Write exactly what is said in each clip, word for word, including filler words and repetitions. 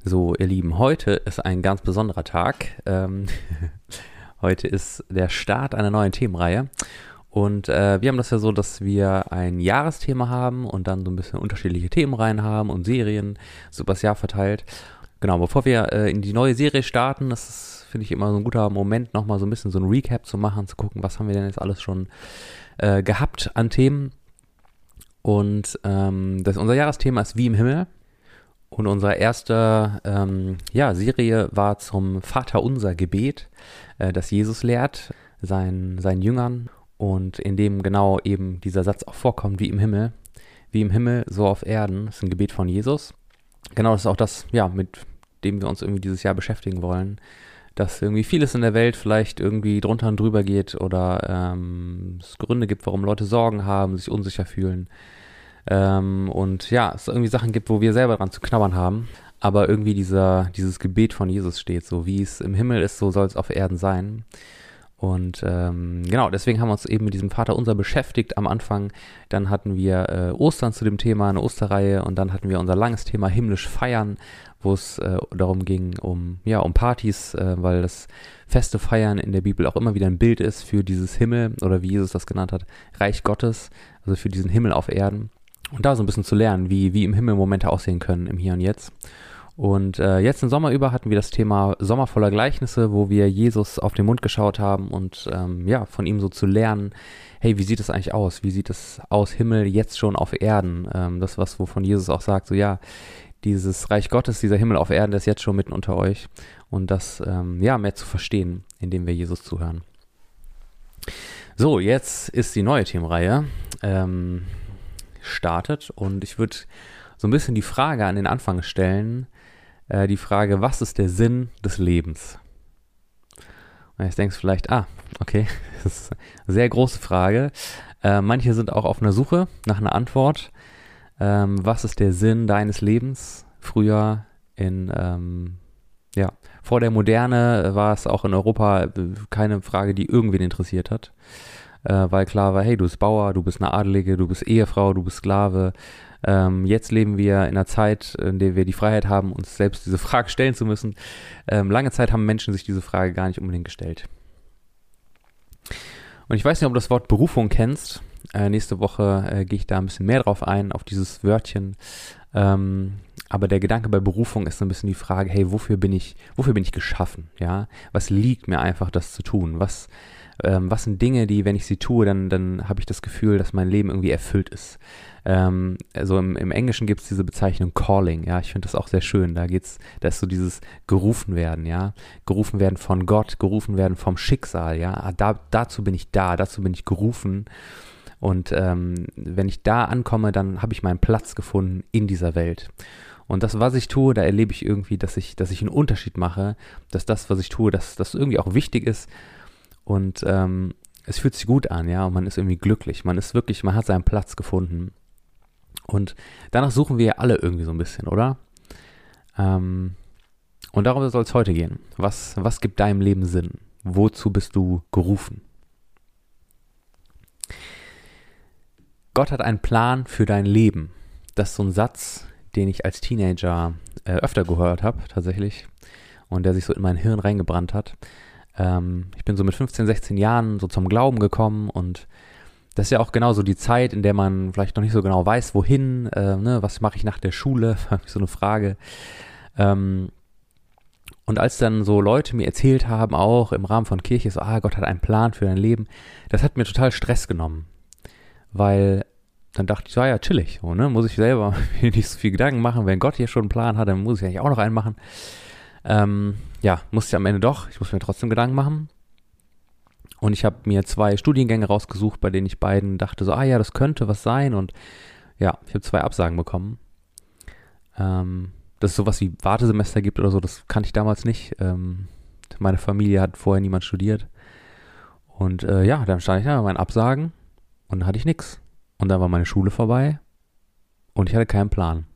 So, ihr Lieben, heute ist ein ganz besonderer Tag. Ähm, heute ist der Start einer neuen Themenreihe. Und äh, wir haben das ja so, dass wir ein Jahresthema haben und dann so ein bisschen unterschiedliche Themenreihen haben und Serien, so übers Jahr verteilt. Genau, bevor wir äh, in die neue Serie starten, das ist, finde ich, immer so ein guter Moment, nochmal so ein bisschen so ein Recap zu machen, zu gucken, was haben wir denn jetzt alles schon äh, gehabt an Themen. Und ähm, das, unser Jahresthema ist Wie im Himmel. Und unsere erste ähm, ja, Serie war zum Vaterunser Gebet, äh, das Jesus lehrt, seinen, seinen Jüngern. Und in dem genau eben dieser Satz auch vorkommt, wie im Himmel. Wie im Himmel, so auf Erden. Das ist ein Gebet von Jesus. Genau, das ist auch das, ja, mit dem wir uns irgendwie dieses Jahr beschäftigen wollen. Dass irgendwie vieles in der Welt vielleicht irgendwie drunter und drüber geht oder ähm, es Gründe gibt, warum Leute Sorgen haben, sich unsicher fühlen. Ähm, und ja, es irgendwie Sachen gibt, wo wir selber dran zu knabbern haben, aber irgendwie dieser, dieses Gebet von Jesus steht, so wie es im Himmel ist, so soll es auf Erden sein. Und ähm, genau, deswegen haben wir uns eben mit diesem Vaterunser beschäftigt am Anfang. Dann hatten wir äh, Ostern zu dem Thema, eine Osterreihe, und dann hatten wir unser langes Thema himmlisch feiern, wo es äh, darum ging, um ja um Partys, äh, weil das feste Feiern in der Bibel auch immer wieder ein Bild ist für dieses Himmel, oder wie Jesus das genannt hat, Reich Gottes, also für diesen Himmel auf Erden. Und da so ein bisschen zu lernen, wie, wie im Himmel Momente aussehen können, im Hier und Jetzt. Und äh, jetzt im Sommer über hatten wir das Thema Sommer voller Gleichnisse, wo wir Jesus auf den Mund geschaut haben und ähm, ja, von ihm so zu lernen, hey, wie sieht es eigentlich aus? Wie sieht es aus, Himmel jetzt schon auf Erden? Ähm, das, was wovon Jesus auch sagt, so ja, dieses Reich Gottes, dieser Himmel auf Erden, der ist jetzt schon mitten unter euch. Und das, ähm, ja, mehr zu verstehen, indem wir Jesus zuhören. So, jetzt ist die neue Themenreihe. Ähm... startet, und ich würde so ein bisschen die Frage an den Anfang stellen, äh, die Frage, was ist der Sinn des Lebens? Und jetzt denkst du vielleicht, ah, okay, das ist eine sehr große Frage. Äh, manche sind auch auf einer Suche nach einer Antwort. Ähm, was ist der Sinn deines Lebens? Früher in, ähm, ja, vor der Moderne war es auch in Europa keine Frage, die irgendwen interessiert hat. Äh, weil klar war, hey, du bist Bauer, du bist eine Adelige, du bist Ehefrau, du bist Sklave. Ähm, jetzt leben wir in einer Zeit, in der wir die Freiheit haben, uns selbst diese Frage stellen zu müssen. Ähm, lange Zeit haben Menschen sich diese Frage gar nicht unbedingt gestellt. Und ich weiß nicht, ob du das Wort Berufung kennst. Äh, nächste Woche äh, gehe ich da ein bisschen mehr drauf ein, auf dieses Wörtchen. Ähm, aber der Gedanke bei Berufung ist so ein bisschen die Frage, hey, wofür bin ich, wofür bin ich geschaffen? Ja? Was liegt mir einfach, das zu tun? Was Ähm, was sind Dinge, die, wenn ich sie tue, dann, dann habe ich das Gefühl, dass mein Leben irgendwie erfüllt ist. Ähm, also im, im Englischen gibt es diese Bezeichnung Calling, ja, ich finde das auch sehr schön. Da geht's, da ist so dieses gerufen werden, ja, gerufen werden von Gott, gerufen werden vom Schicksal, ja, da, dazu bin ich da, dazu bin ich gerufen. Und ähm, wenn ich da ankomme, dann habe ich meinen Platz gefunden in dieser Welt. Und das, was ich tue, da erlebe ich irgendwie, dass ich, dass ich einen Unterschied mache, dass das, was ich tue, dass das irgendwie auch wichtig ist. Und ähm, es fühlt sich gut an, ja, und man ist irgendwie glücklich. Man ist wirklich, man hat seinen Platz gefunden. Und danach suchen wir ja alle irgendwie so ein bisschen, oder? Ähm, und darum soll es heute gehen. Was, was gibt deinem Leben Sinn? Wozu bist du gerufen? Gott hat einen Plan für dein Leben. Das ist so ein Satz, den ich als Teenager äh, öfter gehört habe, tatsächlich. Und der sich so in mein Hirn reingebrannt hat. Ich bin so mit fünfzehn, sechzehn Jahren so zum Glauben gekommen, und das ist ja auch genau so die Zeit, in der man vielleicht noch nicht so genau weiß, wohin, äh, ne, was mache ich nach der Schule, so eine Frage. Ähm, und als dann so Leute mir erzählt haben, auch im Rahmen von Kirche, so, ah, Gott hat einen Plan für dein Leben, das hat mir total Stress genommen, weil dann dachte ich, so, ja, chillig, so, ne, muss ich selber nicht so viel Gedanken machen, wenn Gott hier schon einen Plan hat, dann muss ich eigentlich auch noch einen machen. Ähm, ja, musste ich am Ende doch. Ich muss mir trotzdem Gedanken machen. Und ich habe mir zwei Studiengänge rausgesucht, bei denen ich beiden dachte so, ah ja, das könnte was sein. Und ja, ich habe zwei Absagen bekommen. Ähm, dass es sowas wie Wartesemester gibt oder so, das kannte ich damals nicht. Ähm, meine Familie hat vorher niemand studiert. Und äh, ja, dann stand ich da mit meinen Absagen und dann hatte ich nichts. Und dann war meine Schule vorbei und ich hatte keinen Plan.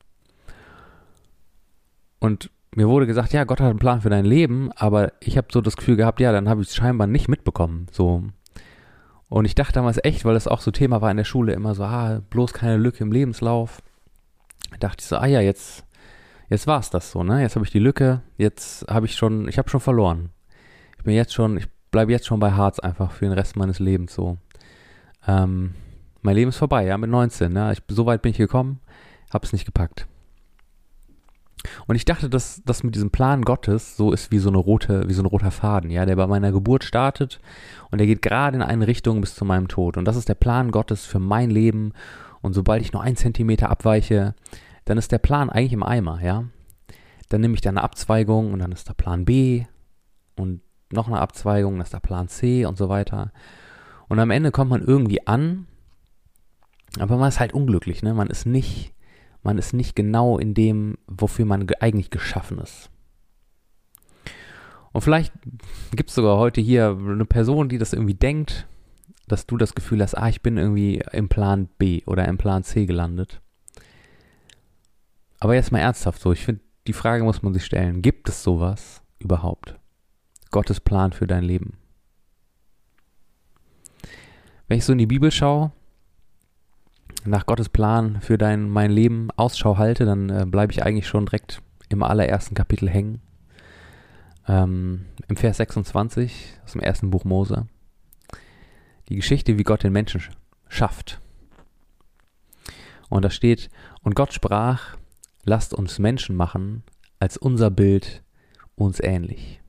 Und mir wurde gesagt, ja, Gott hat einen Plan für dein Leben, aber ich habe so das Gefühl gehabt, ja, dann habe ich es scheinbar nicht mitbekommen, so. Und ich dachte damals echt, weil das auch so Thema war in der Schule, immer so, ah, bloß keine Lücke im Lebenslauf. Da dachte ich so, ah ja, jetzt, jetzt war es das so, ne? Jetzt habe ich die Lücke, jetzt habe ich schon, ich habe schon verloren. Ich bin jetzt schon, ich bleibe jetzt schon bei Harz einfach für den Rest meines Lebens so. Ähm, mein Leben ist vorbei, ja, mit neunzehn, ne? Ich, so weit bin ich gekommen, habe es nicht gepackt. Und ich dachte, dass das mit diesem Plan Gottes so ist wie so eine rote, wie so ein roter Faden, ja, der bei meiner Geburt startet und der geht gerade in eine Richtung bis zu meinem Tod. Und das ist der Plan Gottes für mein Leben. Und sobald ich nur einen Zentimeter abweiche, dann ist der Plan eigentlich im Eimer, ja. Dann nehme ich da eine Abzweigung und dann ist da Plan B und noch eine Abzweigung, dann ist da Plan C und so weiter. Und am Ende kommt man irgendwie an, aber man ist halt unglücklich, ne? Man ist nicht Man ist nicht genau in dem, wofür man ge- eigentlich geschaffen ist. Und vielleicht gibt es sogar heute hier eine Person, die das irgendwie denkt, dass du das Gefühl hast, ah, ich bin irgendwie im Plan B oder im Plan C gelandet. Aber jetzt mal ernsthaft so, ich finde, die Frage muss man sich stellen, gibt es sowas überhaupt? Gottes Plan für dein Leben. Wenn ich so in die Bibel schaue, nach Gottes Plan für dein, mein Leben Ausschau halte, dann äh, bleibe ich eigentlich schon direkt im allerersten Kapitel hängen. Ähm, Im Vers sechsundzwanzig aus dem ersten Buch Mose. Die Geschichte, wie Gott den Menschen sch- schafft. Und da steht, und Gott sprach, lasst uns Menschen machen, als unser Bild uns ähnlich.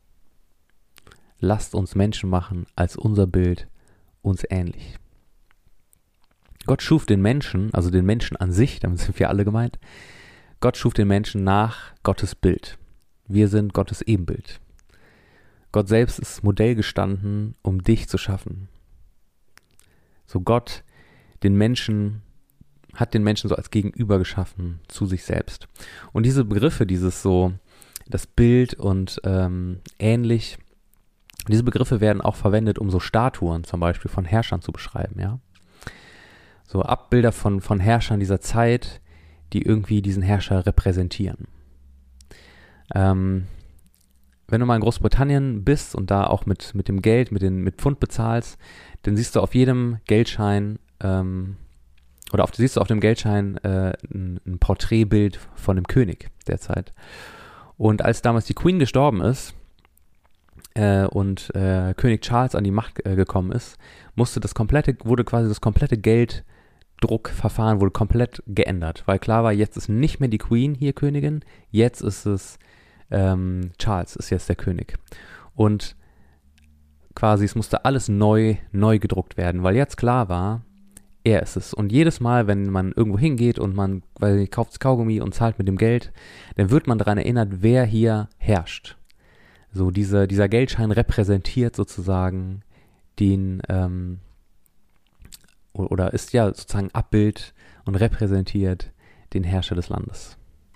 Lasst uns Menschen machen, als unser Bild uns ähnlich. Gott schuf den Menschen, also den Menschen an sich, damit sind wir alle gemeint. Gott schuf den Menschen nach Gottes Bild. Wir sind Gottes Ebenbild. Gott selbst ist Modell gestanden, um dich zu schaffen. So Gott den Menschen, hat den Menschen so als Gegenüber geschaffen zu sich selbst. Und diese Begriffe, dieses so, das Bild und ähm, ähnlich, diese Begriffe werden auch verwendet, um so Statuen zum Beispiel von Herrschern zu beschreiben, ja. So Abbilder von, von Herrschern dieser Zeit, die irgendwie diesen Herrscher repräsentieren. Ähm, wenn du mal in Großbritannien bist und da auch mit, mit dem Geld, mit, den, mit Pfund bezahlst, dann siehst du auf jedem Geldschein ähm, oder auf, siehst du auf dem Geldschein äh, ein, ein Porträtbild von dem König der Zeit. Und als damals die Queen gestorben ist äh, und äh, König Charles an die Macht äh, gekommen ist, musste das komplette, wurde quasi das komplette Geld Druckverfahren wurde komplett geändert, weil klar war, jetzt ist nicht mehr die Queen hier Königin, jetzt ist es ähm, Charles ist jetzt der König. Und quasi es musste alles neu, neu gedruckt werden, weil jetzt klar war, er ist es. Und jedes Mal, wenn man irgendwo hingeht und man, weil man kauft Kaugummi und zahlt mit dem Geld, dann wird man daran erinnert, wer hier herrscht. So diese, dieser Geldschein repräsentiert sozusagen den, ähm, oder ist ja sozusagen Abbild und repräsentiert den Herrscher des Landes.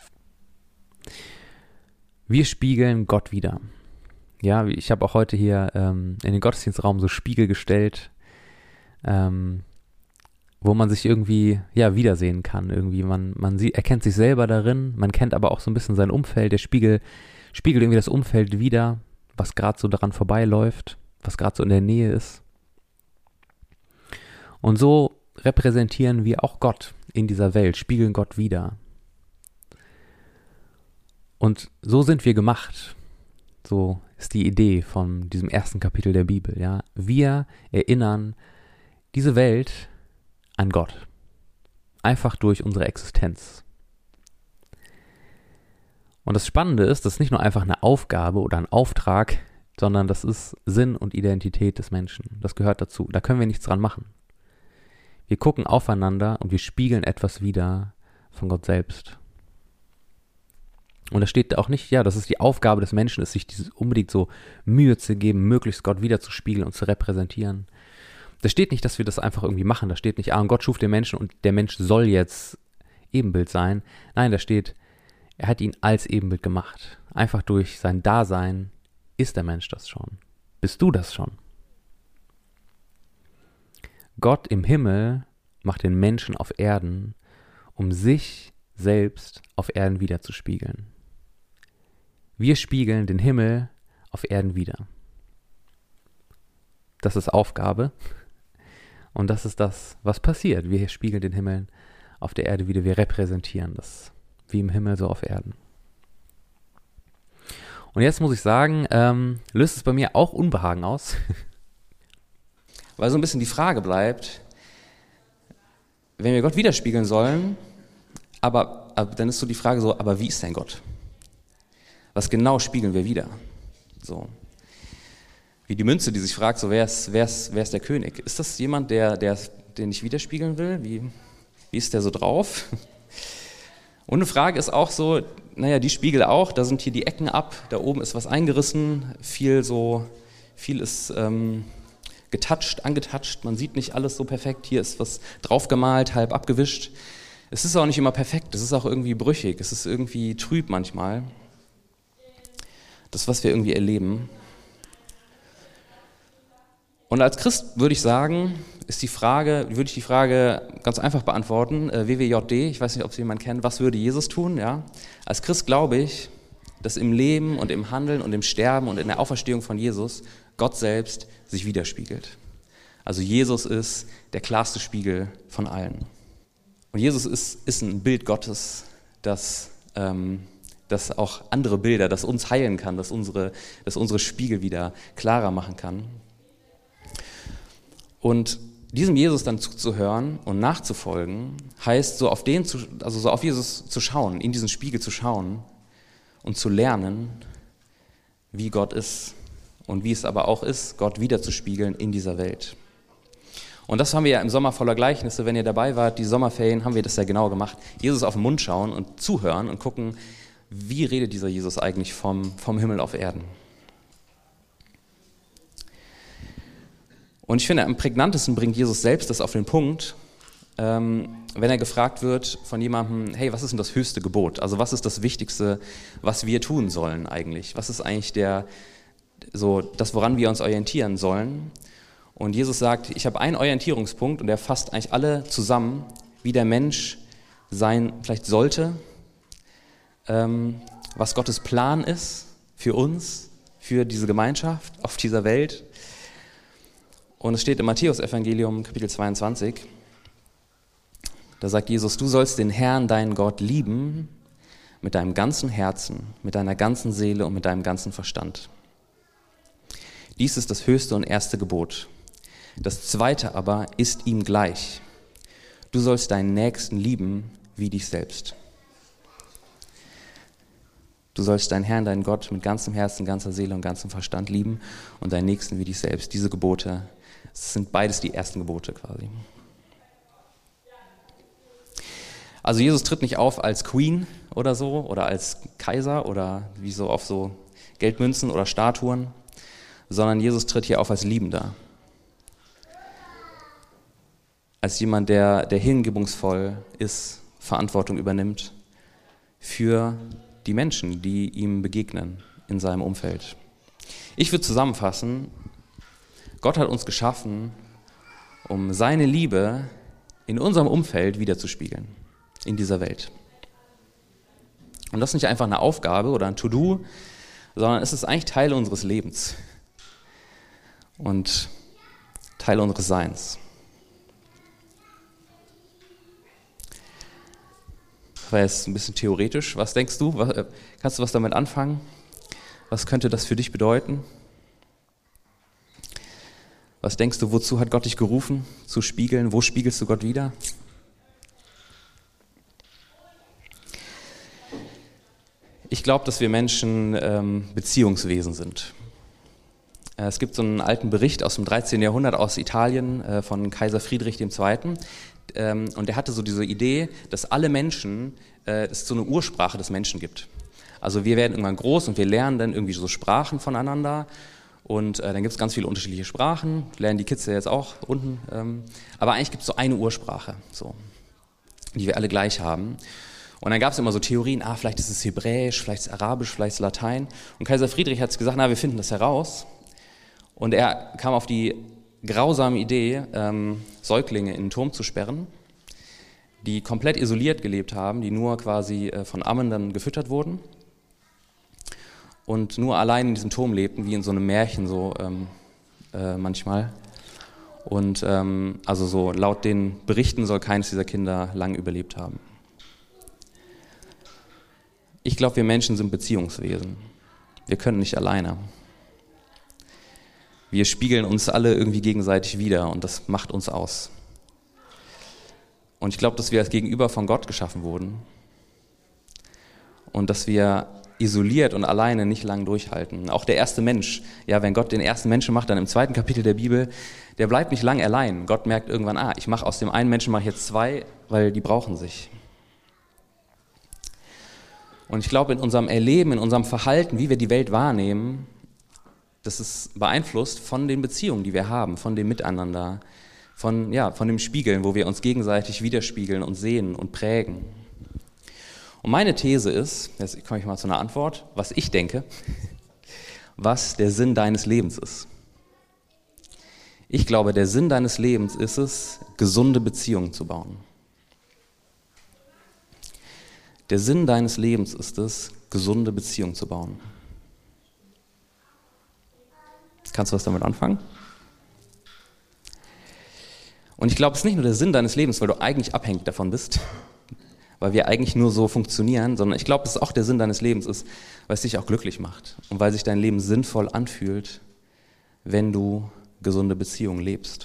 Wir spiegeln Gott wider. Ja, ich habe auch heute hier ähm, in den Gottesdienstraum so Spiegel gestellt, ähm, wo man sich irgendwie ja wiedersehen kann. Irgendwie man man sieht, erkennt sich selber darin, man kennt aber auch so ein bisschen sein Umfeld. Der Spiegel spiegelt irgendwie das Umfeld wider, was gerade so daran vorbeiläuft, was gerade so in der Nähe ist. Und so repräsentieren wir auch Gott in dieser Welt, spiegeln Gott wider. Und so sind wir gemacht. So ist die Idee von diesem ersten Kapitel der Bibel. Ja, wir erinnern diese Welt an Gott. Einfach durch unsere Existenz. Und das Spannende ist, das ist nicht nur einfach eine Aufgabe oder ein Auftrag, sondern das ist Sinn und Identität des Menschen. Das gehört dazu. Da können wir nichts dran machen. Wir gucken aufeinander und wir spiegeln etwas wider von Gott selbst. Und da steht auch nicht, ja, dass es die Aufgabe des Menschen ist, sich dieses unbedingt so Mühe zu geben, möglichst Gott wiederzuspiegeln und zu repräsentieren. Da steht nicht, dass wir das einfach irgendwie machen. Da steht nicht, ah, und Gott schuf den Menschen und der Mensch soll jetzt Ebenbild sein. Nein, da steht, er hat ihn als Ebenbild gemacht. Einfach durch sein Dasein ist der Mensch das schon. Bist du das schon? Gott im Himmel macht den Menschen auf Erden, um sich selbst auf Erden wiederzuspiegeln. Wir spiegeln den Himmel auf Erden wider. Das ist Aufgabe und das ist das, was passiert. Wir spiegeln den Himmel auf der Erde wieder, wir repräsentieren das. wie im Himmel so auf Erden. Und jetzt muss ich sagen, ähm, löst es bei mir auch Unbehagen aus. Weil so ein bisschen die Frage bleibt, wenn wir Gott widerspiegeln sollen, aber, aber dann ist so die Frage so, aber wie ist denn Gott? Was genau spiegeln wir wider? So. Wie die Münze, die sich fragt, so wer ist, wer ist, wer ist der König? Ist das jemand, der, der, den ich widerspiegeln will? Wie, wie ist der so drauf? Und eine Frage ist auch so, naja, die Spiegel auch, da sind hier die Ecken ab, da oben ist was eingerissen, viel so, viel ist ähm, getoucht, angetoucht, man sieht nicht alles so perfekt, hier ist was draufgemalt, halb abgewischt. Es ist auch nicht immer perfekt, es ist auch irgendwie brüchig, es ist irgendwie trüb manchmal. Das, was wir irgendwie erleben. Und als Christ würde ich sagen, ist die Frage, würde ich die Frage ganz einfach beantworten, äh, W W J D, ich weiß nicht, ob Sie jemanden kennen, was würde Jesus tun? Ja? Als Christ glaube ich, dass im Leben und im Handeln und im Sterben und in der Auferstehung von Jesus Gott selbst sich widerspiegelt. Also Jesus ist der klarste Spiegel von allen. Und Jesus ist, ist ein Bild Gottes, das, ähm, das auch andere Bilder, das uns heilen kann, das unsere, das unsere Spiegel wieder klarer machen kann. Und diesem Jesus dann zuzuhören und nachzufolgen, heißt so auf den, zu, also so auf Jesus zu schauen, in diesen Spiegel zu schauen und zu lernen, wie Gott ist und wie es aber auch ist, Gott wiederzuspiegeln in dieser Welt. Und das haben wir ja im Sommer voller Gleichnisse, wenn ihr dabei wart, die Sommerferien, haben wir das ja genau gemacht. Jesus auf den Mund schauen und zuhören und gucken, wie redet dieser Jesus eigentlich vom, vom Himmel auf Erden. Und ich finde, am prägnantesten bringt Jesus selbst das auf den Punkt, ähm, wenn er gefragt wird von jemandem, hey, was ist denn das höchste Gebot? Also was ist das Wichtigste, was wir tun sollen eigentlich? Was ist eigentlich der, so das, woran wir uns orientieren sollen? Und Jesus sagt, ich habe einen Orientierungspunkt und er fasst eigentlich alle zusammen, wie der Mensch sein vielleicht sollte, ähm, was Gottes Plan ist für uns, für diese Gemeinschaft auf dieser Welt. Und es steht im Matthäus-Evangelium, Kapitel zweiundzwanzig, da sagt Jesus, du sollst den Herrn, deinen Gott, lieben mit deinem ganzen Herzen, mit deiner ganzen Seele und mit deinem ganzen Verstand. Dies ist das höchste und erste Gebot. Das zweite aber ist ihm gleich. Du sollst deinen Nächsten lieben wie dich selbst. Du sollst deinen Herrn, deinen Gott mit ganzem Herzen, ganzer Seele und ganzem Verstand lieben und deinen Nächsten wie dich selbst. Diese Gebote, das sind beides die ersten Gebote quasi. Also Jesus tritt nicht auf als Queen oder so oder als Kaiser oder wie so auf so Geldmünzen oder Statuen, sondern Jesus tritt hier auf als Liebender. Als jemand, der, der hingebungsvoll ist, Verantwortung übernimmt für die Menschen, die ihm begegnen in seinem Umfeld. Ich würde zusammenfassen, Gott hat uns geschaffen, um seine Liebe in unserem Umfeld wiederzuspiegeln, in dieser Welt. Und das ist nicht einfach eine Aufgabe oder ein To-Do, sondern es ist eigentlich Teil unseres Lebens und Teil unseres Seins. Das war jetzt ein bisschen theoretisch. Was denkst du? Was, kannst du was damit anfangen? Was könnte das für dich bedeuten? Was denkst du, wozu hat Gott dich gerufen, zu spiegeln? Wo spiegelst du Gott wider? Ich glaube, dass wir Menschen ähm, Beziehungswesen sind. Äh, es gibt so einen alten Bericht aus dem dreizehnten Jahrhundert aus Italien äh, von Kaiser Friedrich der Zweite. Ähm, und der hatte so diese Idee, dass alle Menschen, äh, es so eine Ursprache des Menschen gibt. Also wir werden irgendwann groß und wir lernen dann irgendwie so Sprachen voneinander. Und äh, dann gibt es ganz viele unterschiedliche Sprachen, lernen die Kids ja jetzt auch unten. Ähm, aber eigentlich gibt es so eine Ursprache, so, die wir alle gleich haben. Und dann gab es immer so Theorien, ah, vielleicht ist es Hebräisch, vielleicht ist es Arabisch, vielleicht ist es Latein. Und Kaiser Friedrich hat gesagt, na, wir finden das heraus. Und er kam auf die grausame Idee, ähm, Säuglinge in den Turm zu sperren, die komplett isoliert gelebt haben, die nur quasi äh, von Ammen dann gefüttert wurden und nur allein in diesem Turm lebten, wie in so einem Märchen so ähm, äh, manchmal. Und ähm, also so laut den Berichten soll keines dieser Kinder lang überlebt haben. Ich glaube, wir Menschen sind Beziehungswesen. Wir können nicht alleine. Wir spiegeln uns alle irgendwie gegenseitig wider und das macht uns aus. Und ich glaube, dass wir als Gegenüber von Gott geschaffen wurden und dass wir isoliert und alleine nicht lang durchhalten. Auch der erste Mensch, ja, wenn Gott den ersten Menschen macht, dann im zweiten Kapitel der Bibel, der bleibt nicht lang allein. Gott merkt irgendwann, ah, ich mache aus dem einen Menschen mache ich jetzt zwei, weil die brauchen sich. Und ich glaube, in unserem Erleben, in unserem Verhalten, wie wir die Welt wahrnehmen, das ist beeinflusst von den Beziehungen, die wir haben, von dem Miteinander, von, ja, von dem Spiegeln, wo wir uns gegenseitig widerspiegeln und sehen und prägen. Und meine These ist, jetzt komme ich mal zu einer Antwort, was ich denke, was der Sinn deines Lebens ist. Ich glaube, der Sinn deines Lebens ist es, gesunde Beziehungen zu bauen. Der Sinn deines Lebens ist es, gesunde Beziehungen zu bauen. Kannst du was damit anfangen? Und ich glaube, es ist nicht nur der Sinn deines Lebens, weil du eigentlich abhängig davon bist, weil wir eigentlich nur so funktionieren, sondern ich glaube, dass es auch der Sinn deines Lebens ist, weil es dich auch glücklich macht und weil sich dein Leben sinnvoll anfühlt, wenn du gesunde Beziehungen lebst.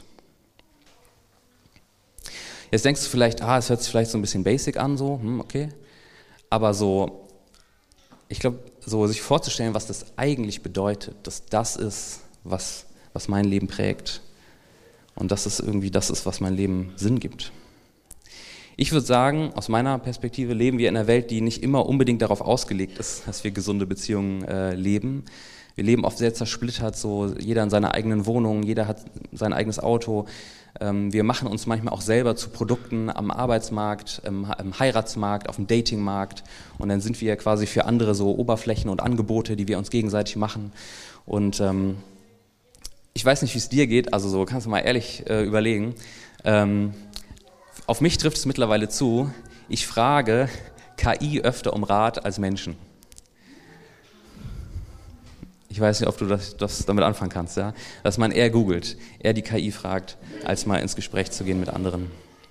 Jetzt denkst du vielleicht, ah, es hört sich vielleicht so ein bisschen basic an, so, hm, okay, aber so, ich glaube, so sich vorzustellen, was das eigentlich bedeutet, dass das ist, was, was mein Leben prägt und dass es irgendwie das ist, was mein Leben Sinn gibt. Ich würde sagen, aus meiner Perspektive leben wir in einer Welt, die nicht immer unbedingt darauf ausgelegt ist, dass wir gesunde Beziehungen äh, leben. Wir leben oft sehr zersplittert, so jeder in seiner eigenen Wohnung, jeder hat sein eigenes Auto. Ähm, wir machen uns manchmal auch selber zu Produkten am Arbeitsmarkt, im, im Heiratsmarkt, auf dem Datingmarkt und dann sind wir quasi für andere so Oberflächen und Angebote, die wir uns gegenseitig machen. Und ähm, ich weiß nicht, wie es dir geht, also so kannst du mal ehrlich äh, überlegen. Ähm, Auf mich trifft es mittlerweile zu, ich frage K I öfter um Rat als Menschen. Ich weiß nicht, ob du das, das damit anfangen kannst, ja? Dass man eher googelt, eher die K I fragt, als mal ins Gespräch zu gehen mit anderen.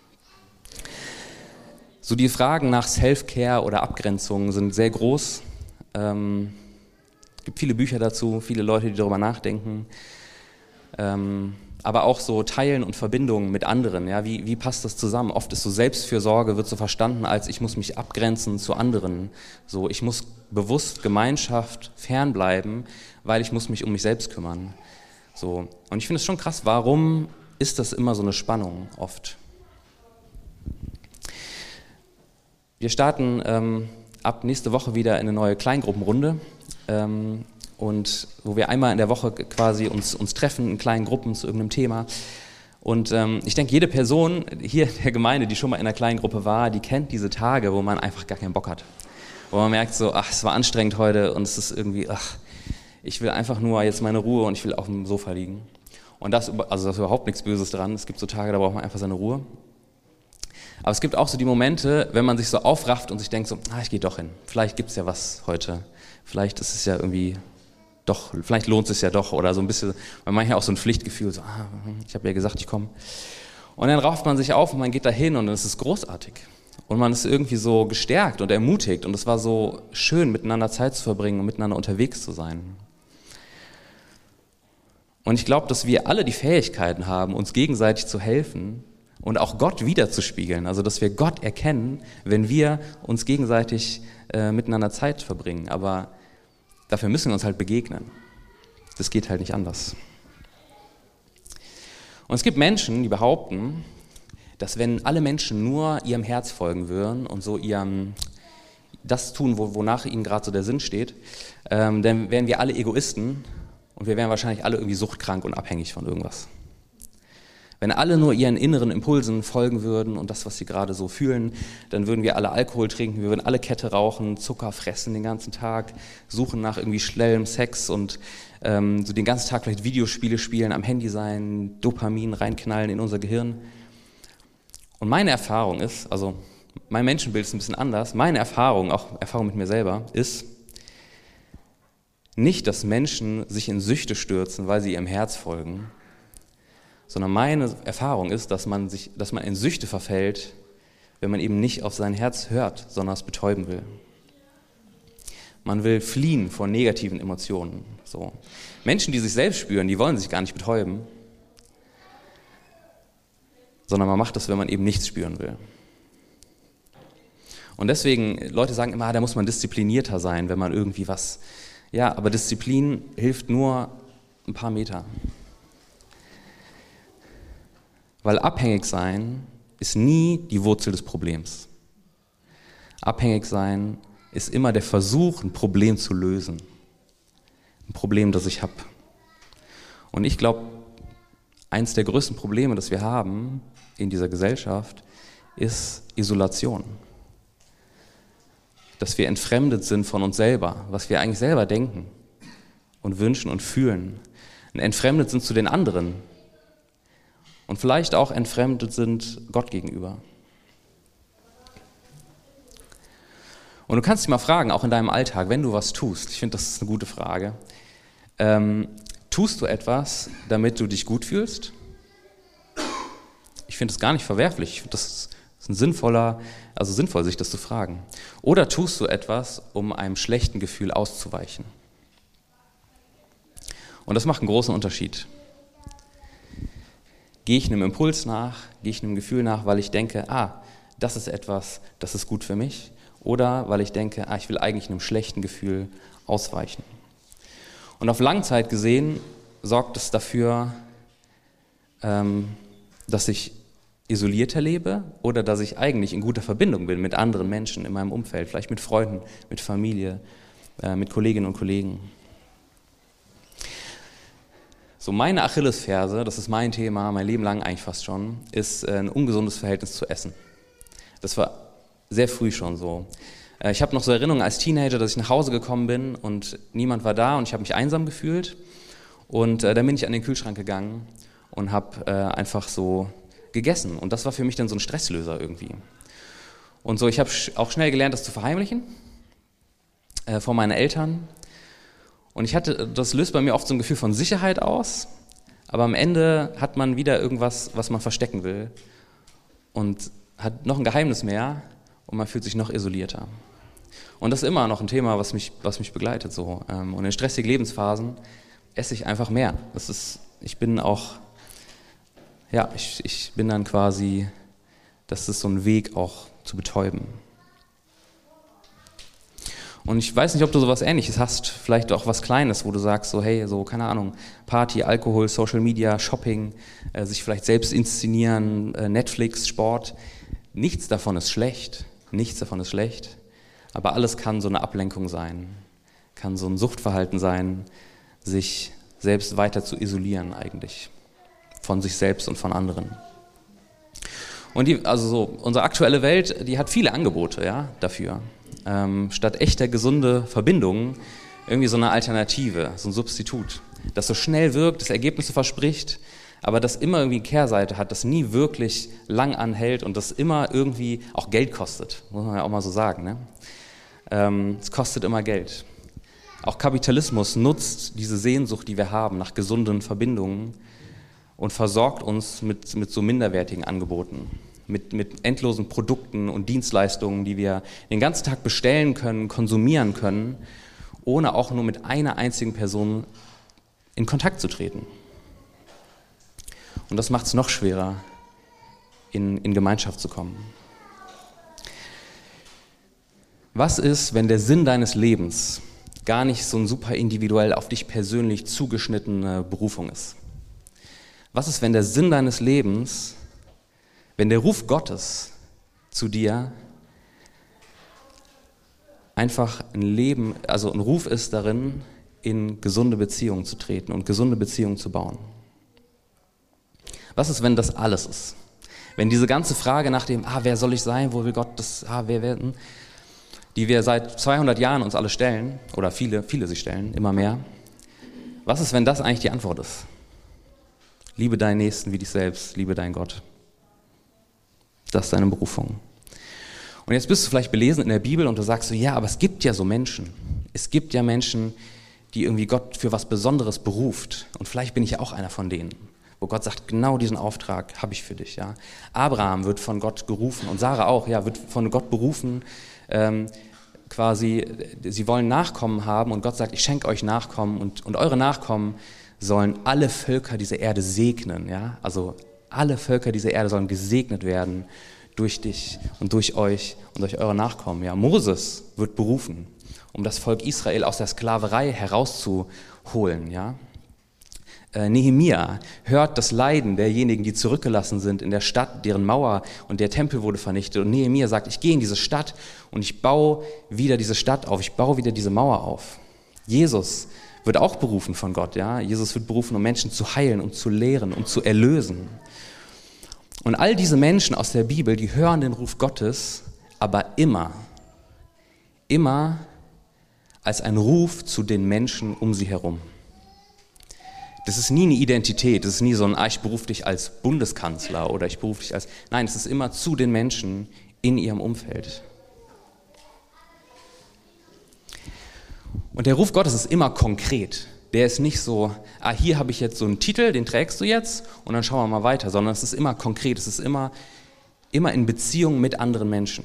So die Fragen nach Self-Care oder Abgrenzung sind sehr groß. Ähm, es gibt viele Bücher dazu, viele Leute, die darüber nachdenken. Ähm, aber auch so Teilen und Verbindungen mit anderen, ja, wie, wie passt das zusammen? Oft ist so Selbstfürsorge, wird so verstanden als ich muss mich abgrenzen zu anderen, so ich muss bewusst Gemeinschaft fernbleiben, weil ich muss mich um mich selbst kümmern. So. Und ich finde es schon krass, warum ist das immer so eine Spannung oft? Wir starten ähm, ab nächste Woche wieder in eine neue Kleingruppenrunde. Ähm, und wo wir einmal in der Woche quasi uns, uns treffen in kleinen Gruppen zu irgendeinem Thema. Und ähm, ich denke, jede Person hier in der Gemeinde, die schon mal in einer kleinen Gruppe war, die kennt diese Tage, wo man einfach gar keinen Bock hat. Wo man merkt so, ach, es war anstrengend heute und es ist irgendwie, ach, ich will einfach nur jetzt meine Ruhe und ich will auf dem Sofa liegen. Und das, also da ist überhaupt nichts Böses dran. Es gibt so Tage, da braucht man einfach seine Ruhe. Aber es gibt auch so die Momente, wenn man sich so aufrafft und sich denkt so, ah, ich gehe doch hin. Vielleicht gibt es ja was heute. Vielleicht ist es ja irgendwie doch, vielleicht lohnt es sich ja doch oder so ein bisschen, weil manchmal auch so ein Pflichtgefühl, so, ah, ich habe ja gesagt, ich komme. Und dann rafft man sich auf und man geht da hin und es ist großartig. Und man ist irgendwie so gestärkt und ermutigt und es war so schön, miteinander Zeit zu verbringen und miteinander unterwegs zu sein. Und ich glaube, dass wir alle die Fähigkeiten haben, uns gegenseitig zu helfen und auch Gott wiederzuspiegeln. Also, dass wir Gott erkennen, wenn wir uns gegenseitig äh, miteinander Zeit verbringen. Aber dafür müssen wir uns halt begegnen. Das geht halt nicht anders. Und es gibt Menschen, die behaupten, dass wenn alle Menschen nur ihrem Herz folgen würden und so ihrem das tun, wo, wonach ihnen gerade so der Sinn steht, ähm, dann wären wir alle Egoisten und wir wären wahrscheinlich alle irgendwie suchtkrank und abhängig von irgendwas. Wenn alle nur ihren inneren Impulsen folgen würden und das, was sie gerade so fühlen, dann würden wir alle Alkohol trinken, wir würden alle Kette rauchen, Zucker fressen den ganzen Tag, suchen nach irgendwie schnellem Sex und ähm, so den ganzen Tag vielleicht Videospiele spielen, am Handy sein, Dopamin reinknallen in unser Gehirn. Und meine Erfahrung ist, also mein Menschenbild ist ein bisschen anders, meine Erfahrung, auch Erfahrung mit mir selber, ist nicht, dass Menschen sich in Süchte stürzen, weil sie ihrem Herz folgen, sondern meine Erfahrung ist, dass man sich, dass man in Süchte verfällt, wenn man eben nicht auf sein Herz hört, sondern es betäuben will. Man will fliehen vor negativen Emotionen. So. Menschen, die sich selbst spüren, die wollen sich gar nicht betäuben, sondern man macht das, wenn man eben nichts spüren will. Und deswegen, Leute sagen immer, da muss man disziplinierter sein, wenn man irgendwie was... Ja, aber Disziplin hilft nur ein paar Meter. Weil abhängig sein ist nie die Wurzel des Problems. Abhängig sein ist immer der Versuch, ein Problem zu lösen. Ein Problem, das ich habe. Und ich glaube, eins der größten Probleme, das wir haben in dieser Gesellschaft, ist Isolation. Dass wir entfremdet sind von uns selber, was wir eigentlich selber denken und wünschen und fühlen. Und entfremdet sind zu den anderen und vielleicht auch entfremdet sind Gott gegenüber. Und du kannst dich mal fragen, auch in deinem Alltag, wenn du was tust, ich finde, das ist eine gute Frage, ähm, tust du etwas, damit du dich gut fühlst? Ich finde das gar nicht verwerflich, ich finde das ist ein sinnvoller, also sinnvoll, sich das zu fragen. Oder tust du etwas, um einem schlechten Gefühl auszuweichen? Und das macht einen großen Unterschied. Gehe ich einem Impuls nach, gehe ich einem Gefühl nach, weil ich denke, ah, das ist etwas, das ist gut für mich, oder weil ich denke, ah, ich will eigentlich einem schlechten Gefühl ausweichen. Und auf lange Zeit gesehen sorgt es dafür, ähm, dass ich isolierter lebe oder dass ich eigentlich in guter Verbindung bin mit anderen Menschen in meinem Umfeld, vielleicht mit Freunden, mit Familie, äh, mit Kolleginnen und Kollegen. So meine Achillesferse, das ist mein Thema, mein Leben lang eigentlich fast schon, ist äh, ein ungesundes Verhältnis zu Essen. Das war sehr früh schon so. Äh, ich habe noch so Erinnerungen als Teenager, dass ich nach Hause gekommen bin und niemand war da und ich habe mich einsam gefühlt. Und äh, dann bin ich an den Kühlschrank gegangen und habe äh, einfach so gegessen. Und das war für mich dann so ein Stresslöser irgendwie. Und so, ich habe auch schnell gelernt, das zu verheimlichen äh, vor meinen Eltern. Und ich hatte, das löst bei mir oft so ein Gefühl von Sicherheit aus, aber am Ende hat man wieder irgendwas, was man verstecken will und hat noch ein Geheimnis mehr und man fühlt sich noch isolierter. Und das ist immer noch ein Thema, was mich, was mich begleitet so. Und in stressigen Lebensphasen esse ich einfach mehr. Das ist, ich bin auch Ja, ich, ich bin dann quasi, das ist so ein Weg auch zu betäuben. Und ich weiß nicht, ob du sowas Ähnliches hast, vielleicht auch was Kleines, wo du sagst, so hey, so keine Ahnung, Party, Alkohol, Social Media, Shopping, äh, sich vielleicht selbst inszenieren, äh, Netflix, Sport. Nichts davon ist schlecht, nichts davon ist schlecht, aber alles kann so eine Ablenkung sein, kann so ein Suchtverhalten sein, sich selbst weiter zu isolieren eigentlich. Von sich selbst und von anderen. Und die, also so, unsere aktuelle Welt, die hat viele Angebote, ja, dafür. Ähm, statt echter, gesunde Verbindungen irgendwie so eine Alternative, so ein Substitut, das so schnell wirkt, das Ergebnisse verspricht, aber das immer irgendwie eine Kehrseite hat, das nie wirklich lang anhält und das immer irgendwie auch Geld kostet, muss man ja auch mal so sagen. Ne? Ähm, es kostet immer Geld. Auch Kapitalismus nutzt diese Sehnsucht, die wir haben nach gesunden Verbindungen, und versorgt uns mit, mit so minderwertigen Angeboten, mit, mit endlosen Produkten und Dienstleistungen, die wir den ganzen Tag bestellen können, konsumieren können, ohne auch nur mit einer einzigen Person in Kontakt zu treten. Und das macht es noch schwerer, in, in Gemeinschaft zu kommen. Was ist, wenn der Sinn deines Lebens gar nicht so eine super individuell auf dich persönlich zugeschnittene Berufung ist? Was ist, wenn der Sinn deines Lebens, wenn der Ruf Gottes zu dir einfach ein Leben, also ein Ruf ist darin, in gesunde Beziehungen zu treten und gesunde Beziehungen zu bauen? Was ist, wenn das alles ist? Wenn diese ganze Frage nach dem, ah, wer soll ich sein, wo will Gott das, ah, wer werden, die wir seit zweihundert Jahren uns alle stellen, oder viele, viele sich stellen, immer mehr, was ist, wenn das eigentlich die Antwort ist? Liebe deinen Nächsten wie dich selbst, liebe deinen Gott. Das ist deine Berufung. Und jetzt bist du vielleicht belesen in der Bibel und du sagst so, ja, aber es gibt ja so Menschen. Es gibt ja Menschen, die irgendwie Gott für was Besonderes beruft. Und vielleicht bin ich ja auch einer von denen, wo Gott sagt, genau diesen Auftrag habe ich für dich. Ja. Abraham wird von Gott gerufen und Sarah auch, ja, wird von Gott berufen, ähm, quasi, sie wollen Nachkommen haben und Gott sagt, ich schenke euch Nachkommen und, und eure Nachkommen sollen alle Völker dieser Erde segnen. Ja? Also alle Völker dieser Erde sollen gesegnet werden durch dich und durch euch und durch eure Nachkommen. Ja? Moses wird berufen, um das Volk Israel aus der Sklaverei herauszuholen. Ja? Äh, Nehemia hört das Leiden derjenigen, die zurückgelassen sind in der Stadt, deren Mauer und der Tempel wurde vernichtet. Und Nehemia sagt, ich gehe in diese Stadt und ich baue wieder diese Stadt auf, ich baue wieder diese Mauer auf. Jesus wird auch berufen von Gott. Ja? Jesus wird berufen, um Menschen zu heilen, um zu lehren, um zu erlösen. Und all diese Menschen aus der Bibel, die hören den Ruf Gottes, aber immer, immer als ein Ruf zu den Menschen um sie herum. Das ist nie eine Identität, das ist nie so ein, ah, ich berufe dich als Bundeskanzler oder ich berufe dich als, nein, es ist immer zu den Menschen in ihrem Umfeld. Und der Ruf Gottes ist immer konkret. Der ist nicht so, ah, hier habe ich jetzt so einen Titel, den trägst du jetzt und dann schauen wir mal weiter, sondern es ist immer konkret, es ist immer, immer in Beziehung mit anderen Menschen.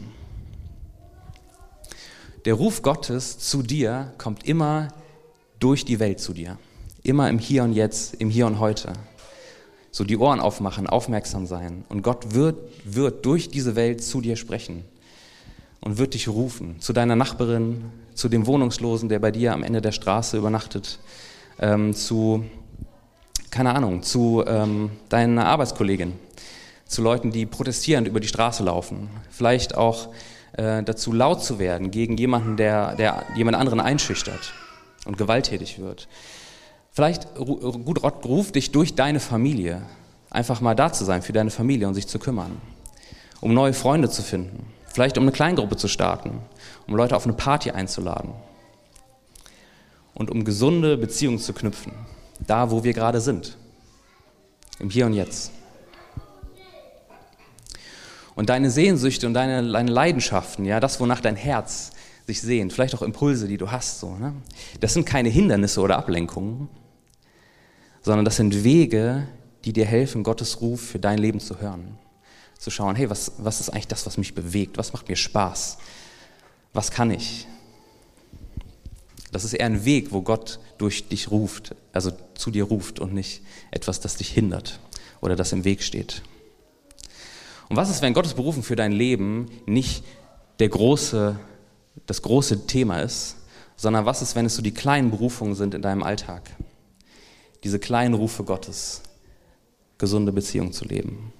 Der Ruf Gottes zu dir kommt immer durch die Welt zu dir. Immer im Hier und Jetzt, im Hier und Heute. So die Ohren aufmachen, aufmerksam sein. Und Gott wird, wird durch diese Welt zu dir sprechen und wird dich rufen. Zu deiner Nachbarin, zu dem Wohnungslosen, der bei dir am Ende der Straße übernachtet, ähm, zu, keine Ahnung, zu ähm, deiner Arbeitskollegin, zu Leuten, die protestierend über die Straße laufen. Vielleicht auch äh, dazu laut zu werden gegen jemanden, der, der jemand anderen einschüchtert und gewalttätig wird. Vielleicht gut ruft dich durch deine Familie, einfach mal da zu sein für deine Familie und sich zu kümmern, um neue Freunde zu finden, vielleicht um eine Kleingruppe zu starten, um Leute auf eine Party einzuladen und um gesunde Beziehungen zu knüpfen, da wo wir gerade sind, im Hier und Jetzt. Und deine Sehnsüchte und deine, deine Leidenschaften, ja, das, wonach dein Herz sich sehnt, vielleicht auch Impulse, die du hast, so, ne? Das sind keine Hindernisse oder Ablenkungen, sondern das sind Wege, die dir helfen, Gottes Ruf für dein Leben zu hören. Zu schauen, hey, was, was ist eigentlich das, was mich bewegt? Was macht mir Spaß? Was kann ich? Das ist eher ein Weg, wo Gott durch dich ruft, also zu dir ruft und nicht etwas, das dich hindert oder das im Weg steht. Und was ist, wenn Gottes Berufung für dein Leben nicht der große, das große Thema ist, sondern was ist, wenn es so die kleinen Berufungen sind in deinem Alltag? Diese kleinen Rufe Gottes, gesunde Beziehungen zu leben.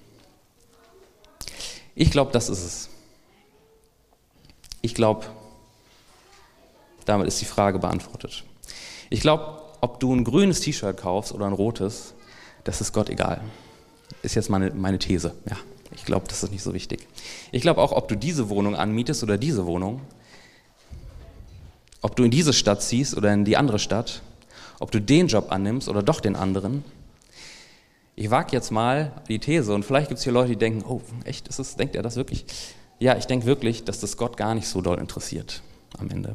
Ich glaube, das ist es. Ich glaube, damit ist die Frage beantwortet. Ich glaube, ob du ein grünes T-Shirt kaufst oder ein rotes, das ist Gott egal. Ist jetzt meine, meine These. Ja, ich glaube, das ist nicht so wichtig. Ich glaube auch, ob du diese Wohnung anmietest oder diese Wohnung, ob du in diese Stadt ziehst oder in die andere Stadt, ob du den Job annimmst oder doch den anderen. Ich wage jetzt mal die These und vielleicht gibt es hier Leute, die denken, oh, echt, ist es, denkt er das wirklich? Ja, ich denke wirklich, dass das Gott gar nicht so doll interessiert am Ende.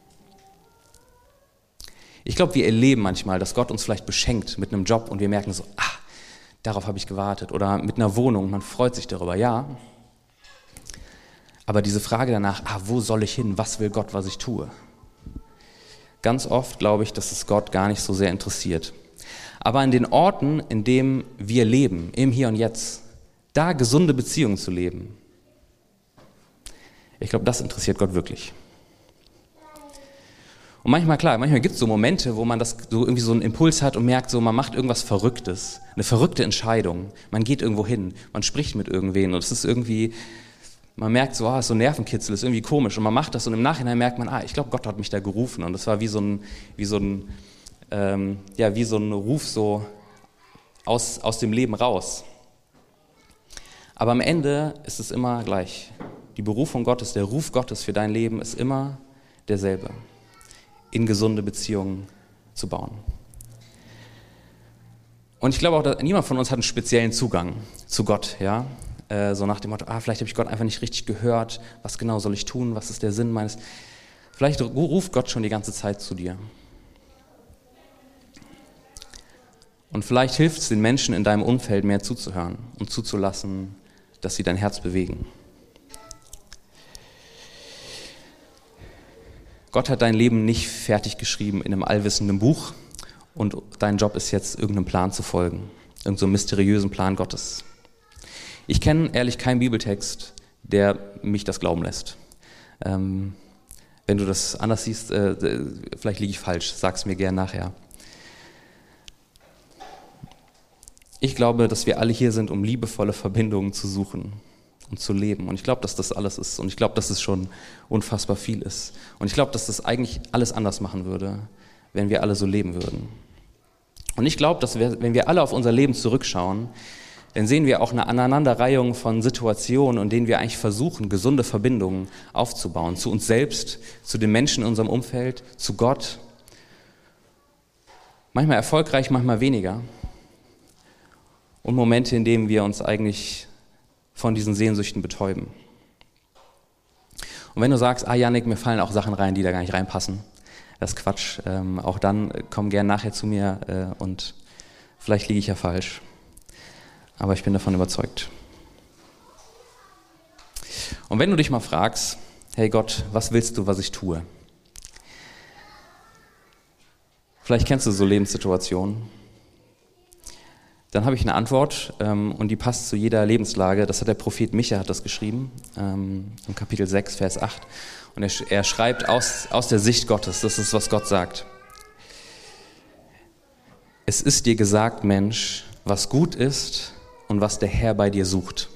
Ich glaube, wir erleben manchmal, dass Gott uns vielleicht beschenkt mit einem Job und wir merken so, ah, darauf habe ich gewartet. Oder mit einer Wohnung, man freut sich darüber, ja. Aber diese Frage danach, ah, wo soll ich hin, was will Gott, was ich tue? Ganz oft glaube ich, dass es Gott gar nicht so sehr interessiert. Aber an den Orten, in denen wir leben, im Hier und Jetzt, da gesunde Beziehungen zu leben, ich glaube, das interessiert Gott wirklich. Und manchmal, klar, manchmal gibt es so Momente, wo man das so irgendwie so einen Impuls hat und merkt, so man macht irgendwas Verrücktes, eine verrückte Entscheidung. Man geht irgendwo hin, man spricht mit irgendwen und es ist irgendwie, man merkt so, ah, so ein Nervenkitzel, ist irgendwie komisch und man macht das und im Nachhinein merkt man, ah, ich glaube, Gott hat mich da gerufen und das war wie so ein, wie so ein, ähm, ja, wie so ein Ruf so aus, aus dem Leben raus. Aber am Ende ist es immer gleich. Die Berufung Gottes, der Ruf Gottes für dein Leben ist immer derselbe. In gesunde Beziehungen zu bauen. Und ich glaube auch, dass niemand von uns hat einen speziellen Zugang zu Gott, ja. Äh, so nach dem Motto, ah, vielleicht habe ich Gott einfach nicht richtig gehört, was genau soll ich tun, was ist der Sinn meines... Vielleicht ruft Gott schon die ganze Zeit zu dir. Und vielleicht hilft es den Menschen in deinem Umfeld mehr zuzuhören und zuzulassen, dass sie dein Herz bewegen. Gott hat dein Leben nicht fertig geschrieben in einem allwissenden Buch und dein Job ist jetzt, irgendeinem Plan zu folgen, irgendeinem so mysteriösen Plan Gottes. Ich kenne ehrlich keinen Bibeltext, der mich das glauben lässt. Ähm, wenn du das anders siehst, äh, vielleicht liege ich falsch, sag's mir gern nachher. Ich glaube, dass wir alle hier sind, um liebevolle Verbindungen zu suchen und zu leben. Und ich glaube, dass das alles ist. Und ich glaube, dass es schon unfassbar viel ist. Und ich glaube, dass das eigentlich alles anders machen würde, wenn wir alle so leben würden. Und ich glaube, dass wir, wenn wir alle auf unser Leben zurückschauen, dann sehen wir auch eine Aneinanderreihung von Situationen, in denen wir eigentlich versuchen, gesunde Verbindungen aufzubauen. Zu uns selbst, zu den Menschen in unserem Umfeld, zu Gott. Manchmal erfolgreich, manchmal weniger. Und Momente, in denen wir uns eigentlich von diesen Sehnsüchten betäuben. Und wenn du sagst, ah Jannik, mir fallen auch Sachen rein, die da gar nicht reinpassen, das ist Quatsch, ähm, auch dann komm gern nachher zu mir äh, und vielleicht liege ich ja falsch. Aber ich bin davon überzeugt. Und wenn du dich mal fragst, hey Gott, was willst du, was ich tue? Vielleicht kennst du so Lebenssituationen. Dann habe ich eine Antwort ähm, und die passt zu jeder Lebenslage. Das hat der Prophet Micha hat das geschrieben, ähm, im Kapitel sechs, Vers acht. Und er, er schreibt aus, aus der Sicht Gottes, das ist, was Gott sagt. Es ist dir gesagt, Mensch, was gut ist und was der Herr bei dir sucht.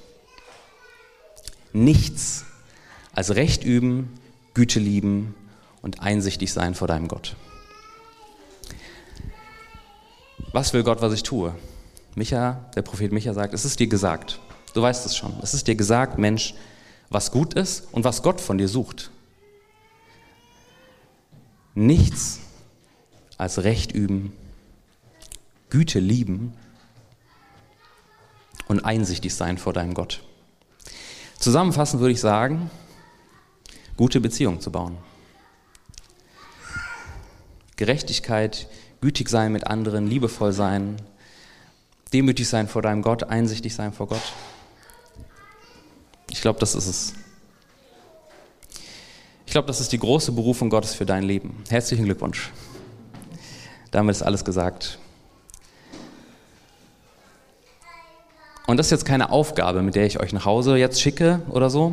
Nichts als Recht üben, Güte lieben und einsichtig sein vor deinem Gott. Was will Gott, was ich tue? Micha, der Prophet Micha sagt, es ist dir gesagt. Du weißt es schon. Es ist dir gesagt, Mensch, was gut ist und was Gott von dir sucht. Nichts als Recht üben, Güte lieben und einsichtig sein vor deinem Gott. Zusammenfassend würde ich sagen, gute Beziehungen zu bauen. Gerechtigkeit, gütig sein mit anderen, liebevoll sein, demütig sein vor deinem Gott, einsichtig sein vor Gott. Ich glaube, das ist es. Ich glaube, das ist die große Berufung Gottes für dein Leben. Herzlichen Glückwunsch. Damit ist alles gesagt. Und das ist jetzt keine Aufgabe, mit der ich euch nach Hause jetzt schicke oder so.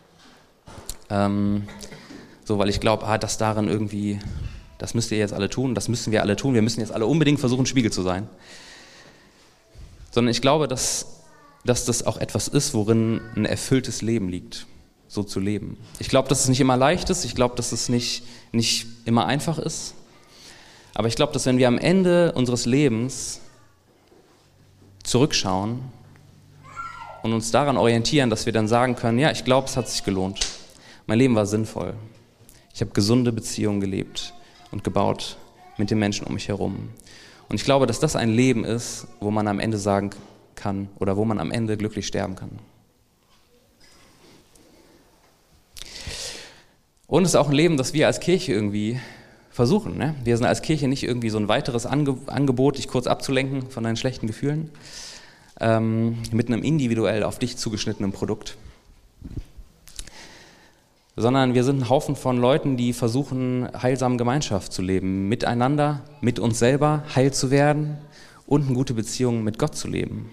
Ähm, so, weil ich glaube, ah, das darin irgendwie, das müsst ihr jetzt alle tun, das müssen wir alle tun. Wir müssen jetzt alle unbedingt versuchen, Spiegel zu sein. Sondern ich glaube, dass, dass das auch etwas ist, worin ein erfülltes Leben liegt, so zu leben. Ich glaube, dass es nicht immer leicht ist, ich glaube, dass es nicht, nicht immer einfach ist. Aber ich glaube, dass wenn wir am Ende unseres Lebens zurückschauen und uns daran orientieren, dass wir dann sagen können, ja, ich glaube, es hat sich gelohnt. Mein Leben war sinnvoll. Ich habe gesunde Beziehungen gelebt und gebaut mit den Menschen um mich herum. Und ich glaube, dass das ein Leben ist, wo man am Ende sagen kann oder wo man am Ende glücklich sterben kann. Und es ist auch ein Leben, das wir als Kirche irgendwie versuchen. Ne? Wir sind als Kirche nicht irgendwie so ein weiteres Ange- Angebot, dich kurz abzulenken von deinen schlechten Gefühlen, ähm, mit einem individuell auf dich zugeschnittenen Produkt. Sondern wir sind ein Haufen von Leuten, die versuchen, heilsame Gemeinschaft zu leben, miteinander, mit uns selber heil zu werden und eine gute Beziehung mit Gott zu leben.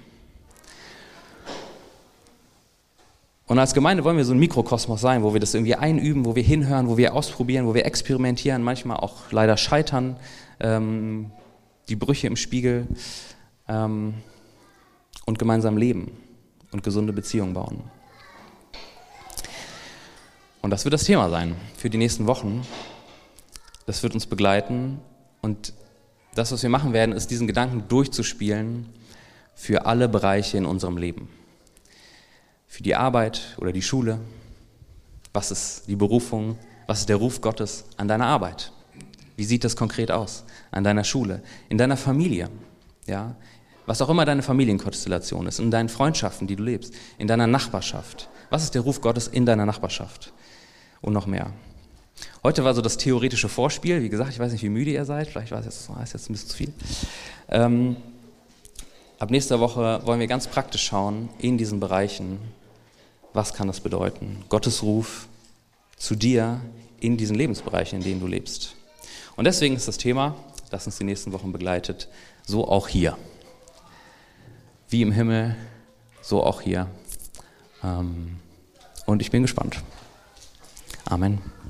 Und als Gemeinde wollen wir so ein Mikrokosmos sein, wo wir das irgendwie einüben, wo wir hinhören, wo wir ausprobieren, wo wir experimentieren, manchmal auch leider scheitern, ähm, die Brüche im Spiegel ähm, und gemeinsam leben und gesunde Beziehungen bauen. Und das wird das Thema sein für die nächsten Wochen. Das wird uns begleiten. Und das, was wir machen werden, ist, diesen Gedanken durchzuspielen für alle Bereiche in unserem Leben. Für die Arbeit oder die Schule. Was ist die Berufung? Was ist der Ruf Gottes an deiner Arbeit? Wie sieht das konkret aus? An deiner Schule, in deiner Familie, ja? Was auch immer deine Familienkonstellation ist, in deinen Freundschaften, die du lebst, in deiner Nachbarschaft. Was ist der Ruf Gottes in deiner Nachbarschaft? Und noch mehr. Heute war so das theoretische Vorspiel. Wie gesagt, ich weiß nicht, wie müde ihr seid. Vielleicht war es jetzt, war es jetzt ein bisschen zu viel. Ähm, ab nächster Woche wollen wir ganz praktisch schauen, in diesen Bereichen, was kann das bedeuten? Gottes Ruf zu dir in diesen Lebensbereichen, in denen du lebst. Und deswegen ist das Thema, das uns die nächsten Wochen begleitet, so auch hier. Wie im Himmel, so auch hier. Und ich bin gespannt. Amen.